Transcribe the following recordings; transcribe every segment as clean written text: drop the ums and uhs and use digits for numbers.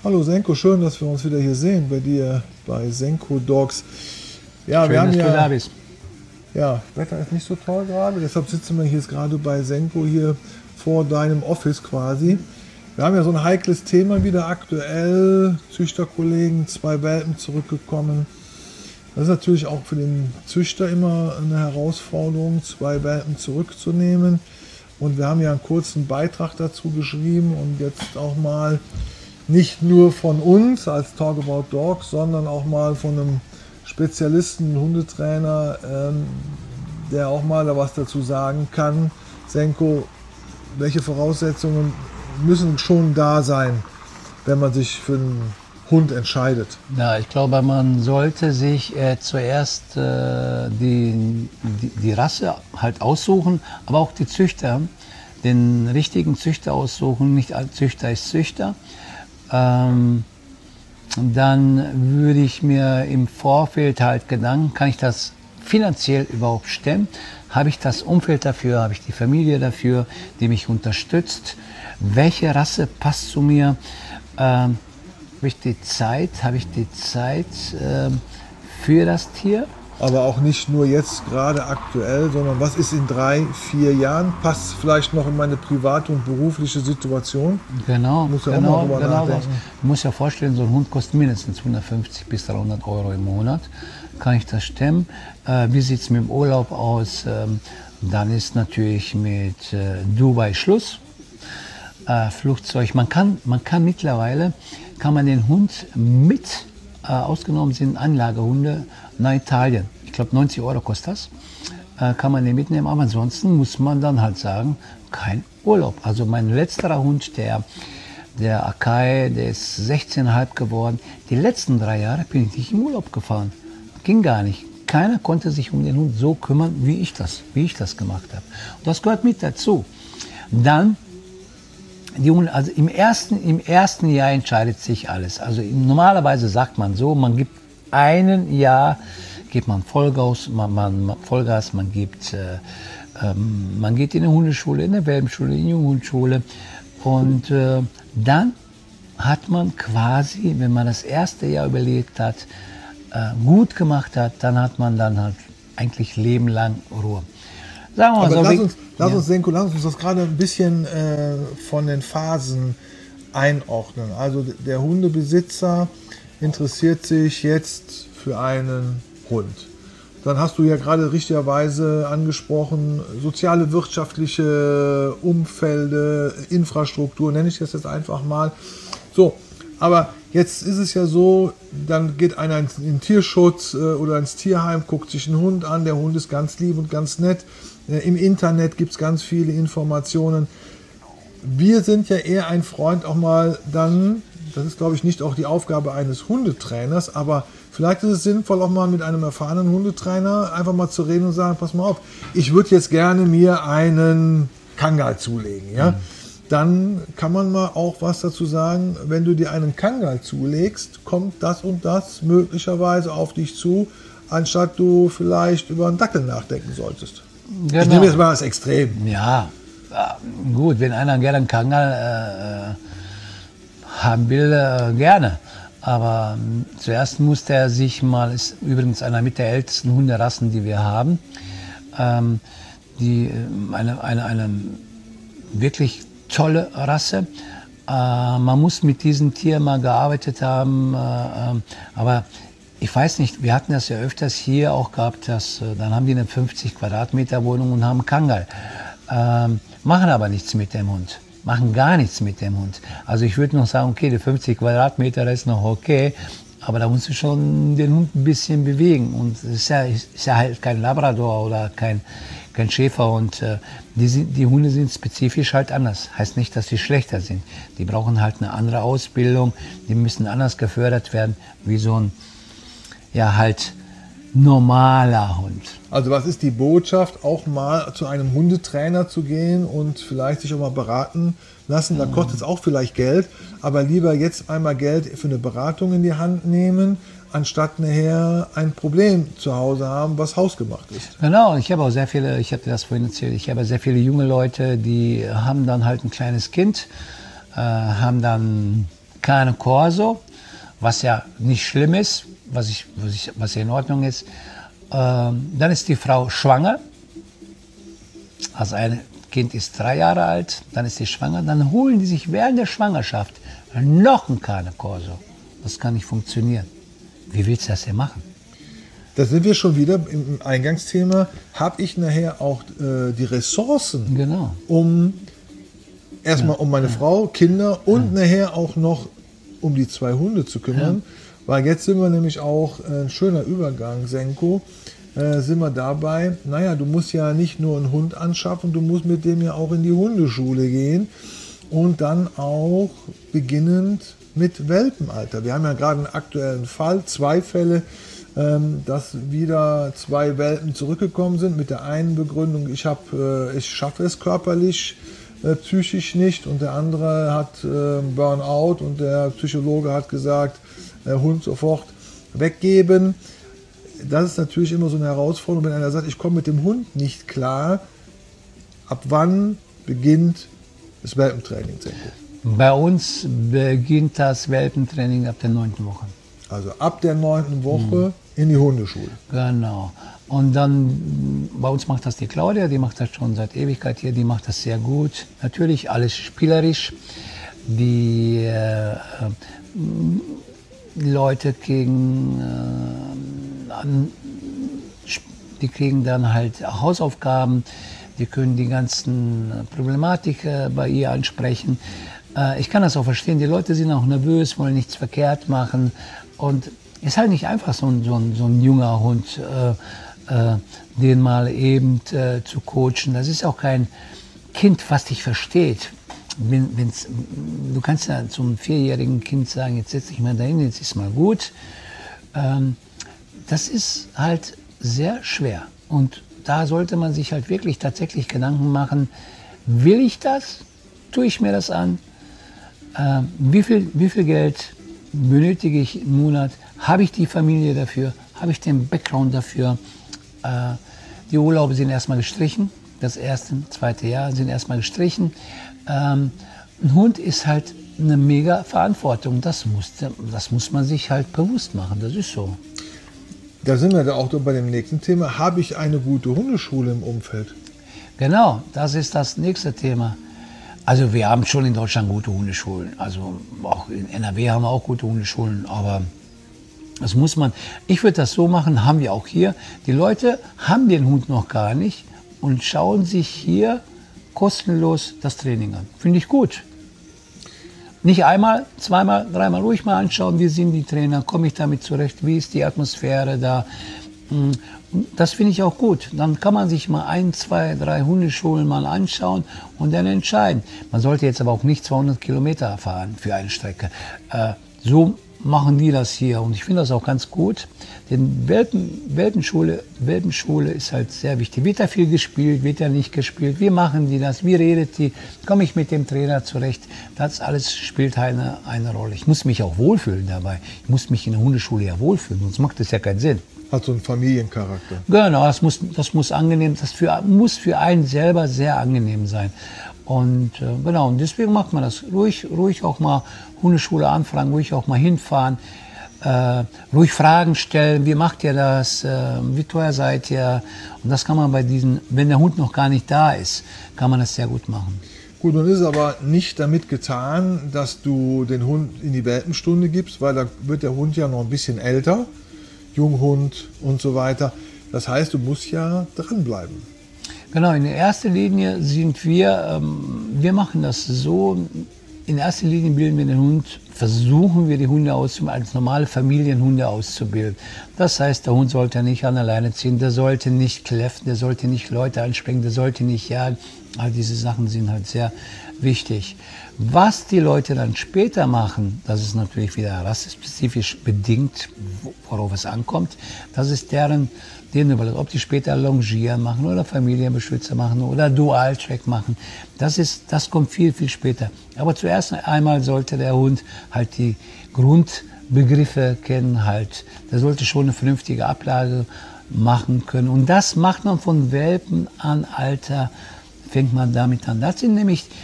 Hallo Senko, schön, dass wir uns wieder hier sehen bei dir bei Senko Dogs. Ja, Schön, dass du da bist. Ja, Wetter ist nicht so toll gerade, deshalb sitzen wir hier jetzt gerade bei Senko hier vor deinem Office quasi. Wir haben ja so ein heikles Thema wieder aktuell, Züchterkollegen, 2 Welpen zurückgekommen. Das ist natürlich auch für den Züchter immer eine Herausforderung, 2 Welpen zurückzunehmen. Und wir haben ja einen kurzen Beitrag dazu geschrieben und jetzt auch mal nicht nur von uns als Talk About Dogs, sondern auch mal von einem Spezialisten, Hundetrainer, der auch mal da was dazu sagen kann. Senko, welche Voraussetzungen müssen schon da sein, wenn man sich für einen Hund entscheidet? Ja, ich glaube, man sollte sich zuerst die Rasse halt aussuchen, aber auch die Züchter, den richtigen Züchter aussuchen. Nicht all Züchter ist Züchter. Dann würde ich mir im Vorfeld halt Gedanken, kann ich das finanziell überhaupt stemmen? Habe ich das Umfeld dafür? Habe ich die Familie dafür, die mich unterstützt? Welche Rasse passt zu mir? Habe ich die Zeit für das Tier? Aber auch nicht nur jetzt gerade aktuell, sondern was ist in 3, 4 Jahren? Passt vielleicht noch in meine private und berufliche Situation? Genau, muss ja auch mal drüber nachdenken. Du musst ja vorstellen, so ein Hund kostet mindestens 150 bis 300 Euro im Monat. Kann ich das stemmen? Wie sieht es mit dem Urlaub aus? Dann ist natürlich mit Dubai Schluss. Flugzeug, man kann mittlerweile, den Hund mit, ausgenommen sind Anlagehunde, nach Italien. Ich glaube 90 Euro kostet das, kann man den mitnehmen, aber ansonsten muss man dann halt sagen, kein Urlaub. Also mein letzter Hund, der Akai, der ist 16,5 geworden. Die letzten 3 Jahre bin ich nicht im Urlaub gefahren. Ging gar nicht. Keiner konnte sich um den Hund so kümmern, wie ich das gemacht habe. Und das gehört mit dazu. Dann also im ersten Jahr entscheidet sich alles. Also normalerweise sagt man so, man gibt ein Jahr, gibt man Vollgas, man geht in eine Hundeschule, in eine Welpenschule, in die Junghundschule und dann hat man quasi, wenn man das erste Jahr überlegt hat, gut gemacht hat, dann hat man dann halt eigentlich lebenlang Ruhe. Sagen wir mal so, lass uns Senko, lass uns das gerade ein bisschen von den Phasen einordnen. Also der Hundebesitzer interessiert sich jetzt für einen Hund. Dann hast du ja gerade richtigerweise angesprochen, soziale, wirtschaftliche Umfelde, Infrastruktur, nenne ich das jetzt einfach mal. So, aber jetzt ist es ja so, dann geht einer in den Tierschutz oder ins Tierheim, guckt sich einen Hund an, der Hund ist ganz lieb und ganz nett. Im Internet gibt es ganz viele Informationen. Wir sind ja eher ein Freund auch mal dann, das ist glaube ich nicht auch die Aufgabe eines Hundetrainers, aber vielleicht ist es sinnvoll auch mal mit einem erfahrenen Hundetrainer einfach mal zu reden und sagen, pass mal auf, ich würde jetzt gerne mir einen Kangal zulegen. Ja? Dann kann man mal auch was dazu sagen, wenn du dir einen Kangal zulegst, kommt das und das möglicherweise auf dich zu, anstatt du vielleicht über einen Dackel nachdenken solltest. Genau. Ich nehme jetzt mal das Extrem. Ja, gut, wenn einer gerne einen Kangal haben will, gerne. Aber zuerst muss der sich mal, ist übrigens einer mit der ältesten Hunderassen, die wir haben, eine wirklich tolle Rasse. Man muss mit diesem Tier mal gearbeitet haben, aber ich weiß nicht, wir hatten das ja öfters hier auch gehabt, dann haben die eine 50 Quadratmeter Wohnung und haben Kangal. Machen aber nichts mit dem Hund. Machen gar nichts mit dem Hund. Also ich würde noch sagen, okay, die 50 Quadratmeter, das ist noch okay, aber da musst du schon den Hund ein bisschen bewegen. Und es ist ja halt kein Labrador oder kein Schäfer und die Hunde sind spezifisch halt anders. Heißt nicht, dass sie schlechter sind. Die brauchen halt eine andere Ausbildung, die müssen anders gefördert werden, wie so ein halt normaler Hund. Also was ist die Botschaft, auch mal zu einem Hundetrainer zu gehen und vielleicht sich auch mal beraten lassen? Da kostet es auch vielleicht Geld, aber lieber jetzt einmal Geld für eine Beratung in die Hand nehmen, anstatt nachher ein Problem zu Hause haben, was hausgemacht ist. Genau, ich habe auch sehr viele, ich habe dir das vorhin erzählt, ich habe sehr viele junge Leute, die haben dann halt ein kleines Kind, haben dann Cane Corso, was ja nicht schlimm ist, was ja in Ordnung ist. Dann ist die Frau schwanger, also ein Kind ist 3 Jahre alt, dann ist sie schwanger, dann holen die sich während der Schwangerschaft noch ein Cane Corso. Das kann nicht funktionieren. Wie willst du das denn machen? Da sind wir schon wieder im Eingangsthema. Habe ich nachher auch die Ressourcen, Genau. um erstmal um meine Frau, Kinder und nachher auch noch um die 2 Hunde zu kümmern? Weil jetzt sind wir nämlich auch, ein schöner Übergang, Senko, sind wir dabei, naja, du musst ja nicht nur einen Hund anschaffen, du musst mit dem ja auch in die Hundeschule gehen und dann auch beginnend mit Welpenalter. Wir haben ja gerade einen aktuellen Fall, 2 Fälle, dass wieder 2 Welpen zurückgekommen sind mit der einen Begründung, ich schaffe es körperlich, psychisch nicht, und der andere hat Burnout und der Psychologe hat gesagt, Hund sofort weggeben. Das ist natürlich immer so eine Herausforderung, wenn einer sagt, ich komme mit dem Hund nicht klar. Ab wann beginnt das Welpentraining? Bei uns beginnt das Welpentraining ab der 9. Woche. Also ab der 9. Woche in die Hundeschule. Genau. Und dann, bei uns macht das die Claudia, die macht das schon seit Ewigkeit hier, die macht das sehr gut. Natürlich alles spielerisch. Die Leute die kriegen dann halt Hausaufgaben, die können die ganzen Problematik bei ihr ansprechen. Ich kann das auch verstehen, die Leute sind auch nervös, wollen nichts verkehrt machen, und ist halt nicht einfach so ein junger Hund, den mal eben zu coachen. Das ist auch kein Kind, was dich versteht. Du kannst ja zum 4-jährigen Kind sagen, jetzt setz dich mal dahin, jetzt ist mal gut. Das ist halt sehr schwer. Und da sollte man sich halt wirklich tatsächlich Gedanken machen, will ich das? Tue ich mir das an? Wie viel Geld benötige ich im Monat? Habe ich die Familie dafür? Habe ich den Background dafür? Die Urlaube sind erstmal gestrichen. Das 1., 2. Jahr sind erstmal gestrichen. Ein Hund ist halt eine mega Verantwortung. Das muss man sich halt bewusst machen. Das ist so. Da sind wir da auch bei dem nächsten Thema. Habe ich eine gute Hundeschule im Umfeld? Genau, das ist das nächste Thema. Also wir haben schon in Deutschland gute Hundeschulen. Also auch in NRW haben wir auch gute Hundeschulen. Aber das muss man, ich würde das so machen, haben wir auch hier. Die Leute haben den Hund noch gar nicht und schauen sich hier kostenlos das Training an. Finde ich gut. Nicht einmal, zweimal, dreimal ruhig mal anschauen, wie sind die Trainer, komme ich damit zurecht, wie ist die Atmosphäre da. Das finde ich auch gut. Dann kann man sich mal 1, 2, 3 Hundeschulen mal anschauen und dann entscheiden. Man sollte jetzt aber auch nicht 200 Kilometer fahren für eine Strecke. So machen die das hier und ich finde das auch ganz gut. Denn Welpenschule ist halt sehr wichtig. Wird da viel gespielt, wird da nicht gespielt? Wie machen die das? Wie redet die? Komme ich mit dem Trainer zurecht? Das alles spielt eine Rolle. Ich muss mich auch wohlfühlen dabei. Ich muss mich in der Hundeschule ja wohlfühlen, sonst macht das ja keinen Sinn. Hat so einen Familiencharakter. Genau, das muss angenehm, muss für einen selber sehr angenehm sein. Und genau, und deswegen macht man das ruhig auch mal Hundeschule anfragen, ruhig auch mal hinfahren, ruhig Fragen stellen, wie macht ihr das, wie teuer seid ihr? Und das kann man wenn der Hund noch gar nicht da ist, kann man das sehr gut machen. Gut, nun ist es aber nicht damit getan, dass du den Hund in die Welpenstunde gibst, weil da wird der Hund ja noch ein bisschen älter, Junghund und so weiter. Das heißt, du musst ja dranbleiben. Genau, in erster Linie sind wir machen das so, in erster Linie bilden wir den Hund, versuchen wir die Hunde als normale Familienhunde auszubilden. Das heißt, der Hund sollte nicht an der Leine ziehen, der sollte nicht kläffen, der sollte nicht Leute anspringen, der sollte nicht jagen. All diese Sachen sind halt sehr wichtig. Was die Leute dann später machen, das ist natürlich wieder rassespezifisch bedingt, worauf es ankommt. Das ist denen überlegt, ob die später Longieren machen oder Familienbeschützer machen oder Dual-Track machen. Das kommt viel, viel später. Aber zuerst einmal sollte der Hund halt die Grundbegriffe kennen, halt. Der sollte schon eine vernünftige Ablage machen können. Und das macht man von Welpen an Alter, fängt man damit an. Das sind nämlich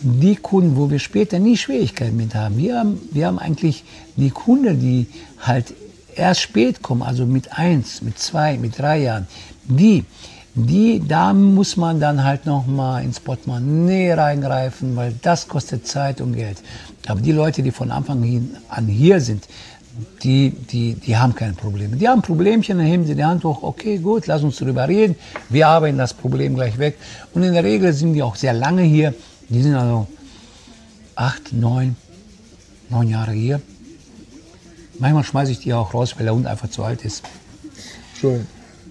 die Kunden, wo wir später nie Schwierigkeiten mit haben, wir haben eigentlich die Kunden, die halt erst spät kommen, also mit 1, mit 2, mit 3 Jahren, da muss man dann halt nochmal ins Portemonnaie reingreifen, weil das kostet Zeit und Geld. Aber die Leute, die von Anfang an hier sind, die haben keine Probleme. Die haben Problemchen, dann heben sie die Hand hoch, okay, gut, lass uns darüber reden, wir arbeiten das Problem gleich weg. Und in der Regel sind die auch sehr lange hier, die sind also 8, 9 Jahre hier. Manchmal schmeiße ich die auch raus, weil der Hund einfach zu alt ist. Schön.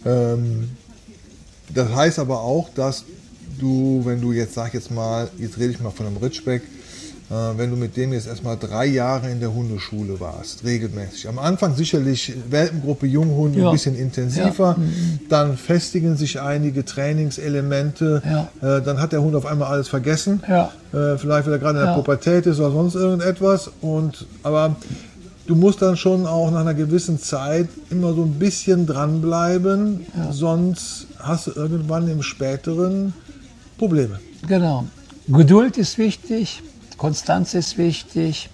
Das heißt aber auch, dass du, wenn du jetzt, sag jetzt mal, jetzt rede ich mal von einem Ridgeback, wenn du mit dem jetzt erstmal 3 Jahre in der Hundeschule warst, regelmäßig. Am Anfang sicherlich Welpengruppe, Junghunde, ein bisschen intensiver, dann festigen sich einige Trainingselemente, dann hat der Hund auf einmal alles vergessen, vielleicht weil er gerade in der Pubertät ist oder sonst irgendetwas, aber du musst dann schon auch nach einer gewissen Zeit immer so ein bisschen dranbleiben, sonst hast du irgendwann im Späteren Probleme. Genau. Geduld ist wichtig, Konstanz ist wichtig.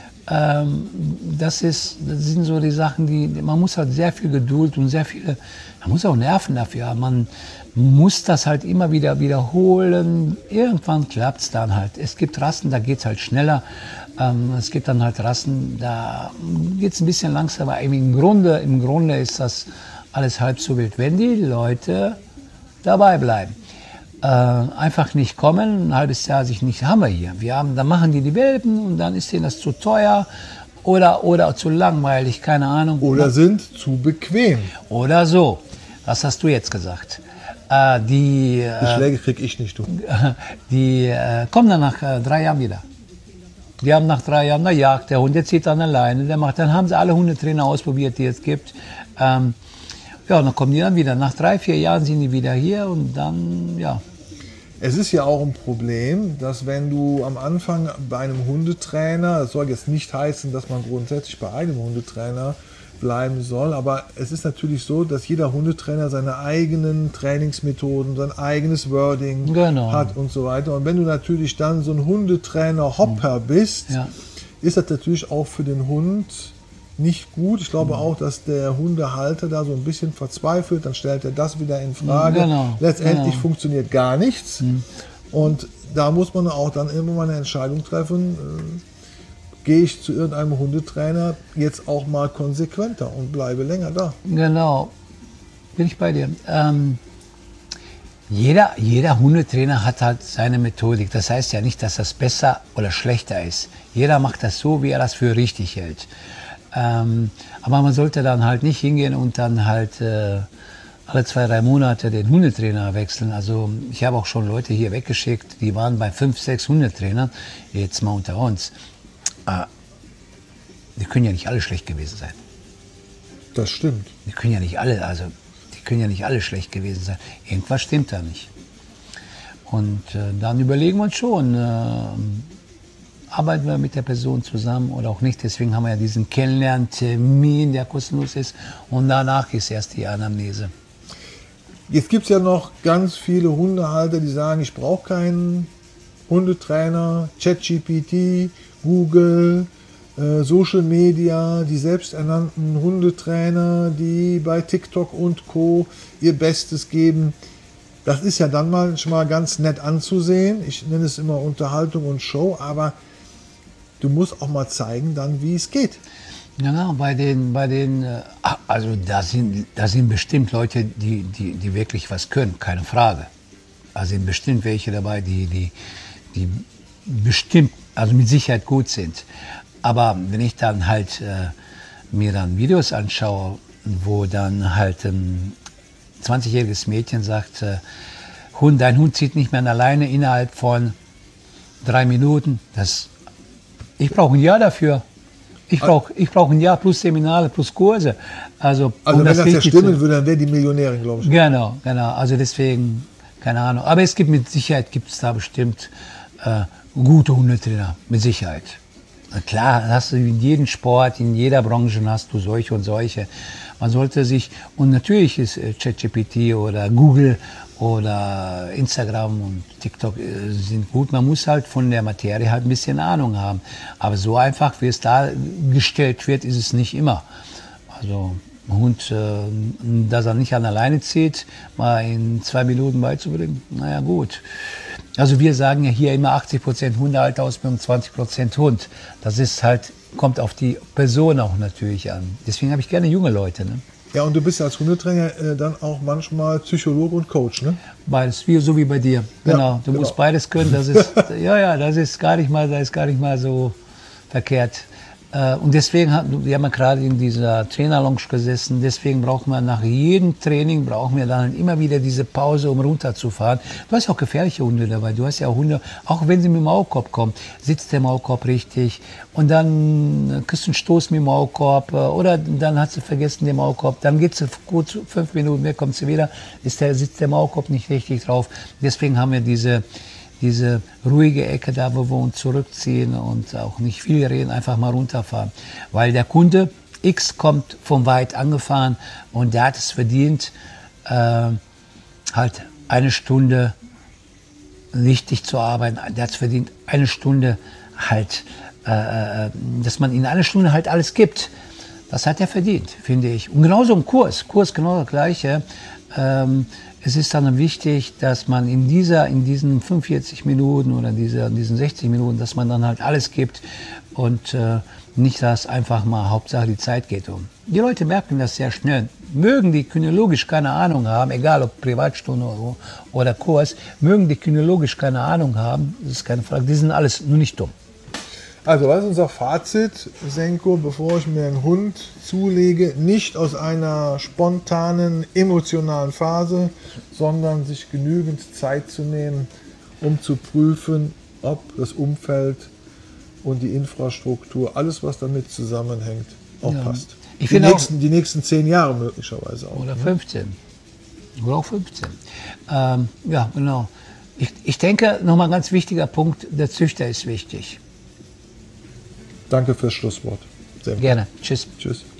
Das sind so die Sachen, man muss halt sehr viel Geduld und man muss auch Nerven dafür haben. Man muss das halt immer wieder wiederholen. Irgendwann klappt es dann halt. Es gibt Rassen, da geht es halt schneller. Es gibt dann halt Rassen, da geht es ein bisschen langsamer. Aber im Grunde ist das alles halb so wild, wenn die Leute dabei bleiben. Einfach nicht kommen, ein halbes Jahr sich nicht, haben wir hier. Dann machen die Welpen und dann ist denen das zu teuer oder zu langweilig, keine Ahnung. Oder sind zu bequem. Oder so. Was hast du jetzt gesagt? Die Schläge krieg ich nicht, du. Die kommen dann nach 3 Jahren wieder. Die haben nach 3 Jahren eine Jagd, der Hund, der zieht an der Leine, dann haben sie alle Hundetrainer ausprobiert, die es gibt. Dann kommen die dann wieder. Nach 3, 4 Jahren sind die wieder hier und dann, Es ist ja auch ein Problem, dass wenn du am Anfang bei einem Hundetrainer, das soll jetzt nicht heißen, dass man grundsätzlich bei einem Hundetrainer bleiben soll, aber es ist natürlich so, dass jeder Hundetrainer seine eigenen Trainingsmethoden, sein eigenes Wording hat und so weiter. Und wenn du natürlich dann so ein Hundetrainer-Hopper bist, ist das natürlich auch für den Hund nicht gut. Ich glaube auch, dass der Hundehalter da so ein bisschen verzweifelt, dann stellt er das wieder in Frage. Letztendlich funktioniert gar nichts. Und da muss man auch dann immer mal eine Entscheidung treffen, gehe ich zu irgendeinem Hundetrainer jetzt auch mal konsequenter und bleibe länger da. Genau, bin ich bei dir. Jeder Hundetrainer hat halt seine Methodik. Das heißt ja nicht, dass das besser oder schlechter ist. Jeder macht das so, wie er das für richtig hält. Aber man sollte dann halt nicht hingehen und dann halt alle 2, 3 Monate den Hundetrainer wechseln. Also ich habe auch schon Leute hier weggeschickt, die waren bei 5, 6 Hundetrainern, jetzt mal unter uns. Die können ja nicht alle schlecht gewesen sein. Das stimmt. Die können ja nicht alle schlecht gewesen sein. Irgendwas stimmt da nicht. Und dann überlegen wir uns schon, arbeiten wir mit der Person zusammen oder auch nicht. Deswegen haben wir ja diesen Kennenlerntermin, der kostenlos ist. Und danach ist erst die Anamnese. Jetzt gibt es ja noch ganz viele Hundehalter, die sagen, ich brauche keinen Hundetrainer, ChatGPT, Google, Social Media, die selbsternannten Hundetrainer, die bei TikTok und Co. ihr Bestes geben. Das ist ja dann manchmal ganz nett anzusehen. Ich nenne es immer Unterhaltung und Show, aber du musst auch mal zeigen dann, wie es geht. Ja, also da sind bestimmt Leute, die wirklich was können, keine Frage. Da sind bestimmt welche dabei, die bestimmt, also mit Sicherheit gut sind. Aber wenn ich dann halt mir dann Videos anschaue, wo dann halt ein 20-jähriges Mädchen sagt, dein Hund zieht nicht mehr an der Leine innerhalb von 3 Minuten, ich brauche ein Jahr dafür. Ich brauche ein Jahr plus Seminare, plus Kurse. Also wenn das ja stimmen würde, dann wäre die Millionärin, glaube ich. Genau. Also deswegen, keine Ahnung. Aber es gibt mit Sicherheit, da bestimmt gute Hundetrainer, mit Sicherheit. Na klar, hast du in jedem Sport, in jeder Branche hast du solche und solche. Man sollte sich, und natürlich ist ChatGPT oder Google oder Instagram und TikTok sind gut. Man muss halt von der Materie halt ein bisschen Ahnung haben. Aber so einfach, wie es dargestellt wird, ist es nicht immer. Also ein Hund, dass er nicht an alleine zieht, mal in 2 Minuten beizubringen, naja gut. Also wir sagen ja hier immer 80% Hundehalterausbildung, 20% Hund. Das ist halt, kommt auf die Person auch natürlich an. Deswegen habe ich gerne junge Leute. Ne? Ja, und du bist ja als Hundetrainer dann auch manchmal Psychologe und Coach, ne? Beides, so wie bei dir. Genau, ja, du musst beides können. Das ist, das ist gar nicht mal so verkehrt. Und deswegen wir haben ja gerade in dieser Trainerlounge gesessen, deswegen brauchen wir nach jedem Training, dann immer wieder diese Pause, um runterzufahren. Du hast ja auch gefährliche Hunde dabei, du hast ja auch Hunde, auch wenn sie mit dem Maulkorb kommen, sitzt der Maulkorb richtig und kriegst du einen Stoß mit dem Maulkorb oder dann hat sie vergessen den Maulkorb, dann geht sie kurz 5 Minuten mehr, kommt sie wieder, sitzt der Maulkorb nicht richtig drauf. Deswegen haben wir diese ruhige Ecke da, wo wir uns zurückziehen und auch nicht viel reden, einfach mal runterfahren. Weil der Kunde X kommt von weit angefahren und der hat es verdient, halt 1 Stunde richtig zu arbeiten. Der hat es verdient, 1 Stunde halt, dass man ihm 1 Stunde halt alles gibt. Das hat er verdient, finde ich. Und genauso im Kurs genau das Gleiche. Es ist dann wichtig, dass man in diesen 45 Minuten oder in diesen 60 Minuten, dass man dann halt alles gibt und nicht, dass einfach mal Hauptsache die Zeit geht um. Die Leute merken das sehr schnell. Mögen die kynologisch keine Ahnung haben, egal ob Privatstunde oder Kurs, mögen die kynologisch keine Ahnung haben, das ist keine Frage, die sind alles nur nicht dumm. Also was ist unser Fazit, Senko, bevor ich mir einen Hund zulege, nicht aus einer spontanen, emotionalen Phase, sondern sich genügend Zeit zu nehmen, um zu prüfen, ob das Umfeld und die Infrastruktur, alles was damit zusammenhängt, auch passt. Die nächsten 10 Jahre möglicherweise auch. Oder 15. Oder auch 15. Ja, genau. Ich denke, nochmal ein ganz wichtiger Punkt, der Züchter ist wichtig. Danke fürs Schlusswort. Gerne. Tschüss. Tschüss.